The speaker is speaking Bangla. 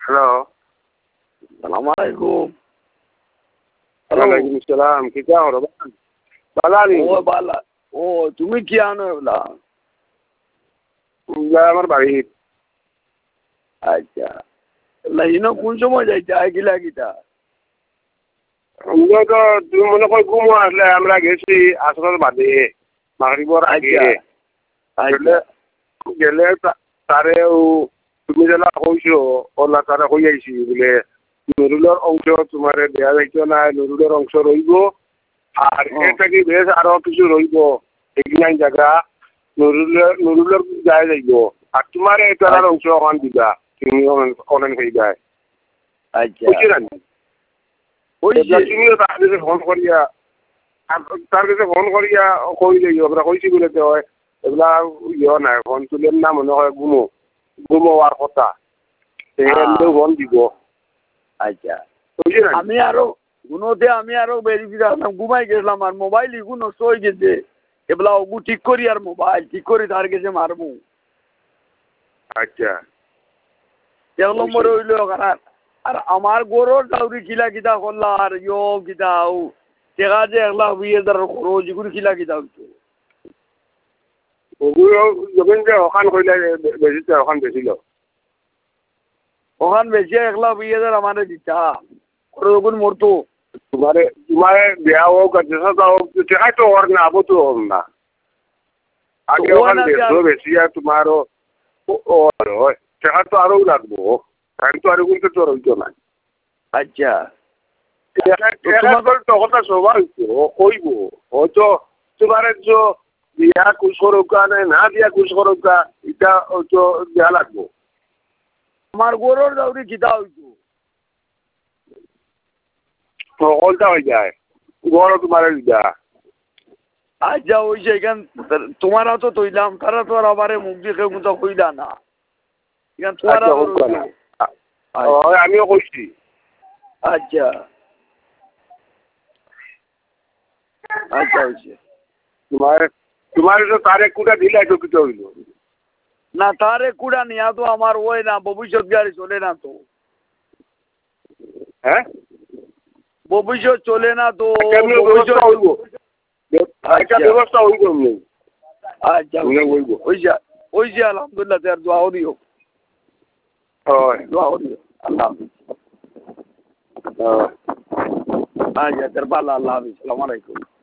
হ্যালো। সালাম আলাইকুম। ওয়ালাইকুম সালাম। কি চাও রবান? বালানি। ও বালা। ও তুমি কি আনো এগুলা? আমার বাড়ি। আচ্ছা। লাইনো কোন সময় যাইতে আইগিলা গিটা? আমরা তো তুমি মনে কর ঘুমো আসলে আমরা গেছি আসরের বাদে মাগরিবর আগে। আচ্ছা। গেলে তারেও তুমি যেটা কইছো ওলা তারা কই আইছি বলে নুরুলের অংশ তোমার দেয়া যাইতো না, নুরুলের অংশ রইব আর এর থেকে বেশ আরো কিছু রইব এগুলাই জায়গা নুরুলের যায় যাইব আর তোমার এটার অংশ ওখান দিবা তুমি অনেক হয়ে যায়। আচ্ছা। বুঝছি না তুমিও তার কাছে ফোন করিয়া কই যাই আমরা কইছি বলে তো এগুলা ইয়ে নাই ফোন তুলেন না মনে হয় ঘুমো আর কথা ফোন দিব। আচ্ছা। বুঝছি না আমি আরো গুনোতে আমি আরো বেরিয়ে ঘুমাই গেছিলাম আর মোবাইল ইগু নষ্ট হয়ে গেছে এগুলা ওগু ঠিক করি আর মোবাইল ঠিক করে তার কাছে মারবো। আচ্ছা। এক নম্বরে হইল আর আমার গরুর ডাউরি কিলা কিতা করলা আর ইয়ো কিতা টেকা যে 1,20,000 খরচ এগুলো কিলা কিতা হইতো? ওগুলো যখন যে ওখান কইলে বেশিতে ওখান বেশিল ওখান বেশি 1,20,000 আমারে দিতা ওগুন মরতো। তোমারে দেয়া হোক আর যেসা হোক টেকাই তো ওর না আবো তো ওর না আগে ওখান বেশো বেশি আর তোমারও টেকা তো আরও লাগবো টাইম তো আরো কিন্তু তোর হইতো না। আচ্ছা। কথা সবাই কইব হয়তো তোমার দিয়া কুশ করুকা না দিয়া কুশ করুকা এটা হয়তো দেয়া লাগবো। আমার গরুর ডাউরি কিতা হইতো? সকলটা হয়ে যায় গড়ও তোমার দিয়া। আচ্ছা ওই যে এখান তোমারা তো তৈলাম তারা তো আর আবার মুখ দেখে মতো হইলা না এখান তোমারা আমিও কইছি। আচ্ছা। আচ্ছা হয়েছে তোমার তো তারে কুটা দিলে তো কিছু হইল না তারে কুড়া নিয়া তো আমার ওই না ভবিষ্যৎ গাড়ি চলে না তো। হ্যাঁ ভবিষ্যৎ চলে না তো ব্যবস্থা হইব আচ্ছা ওই যে আলহামদুলিল্লাহ তার দোয়া দিও দোয়া দিও আল্লাহ হাফিজ। আচ্ছা তার পাল্লা আল্লাহ হাফিজ। আসসালামু আলাইকুম।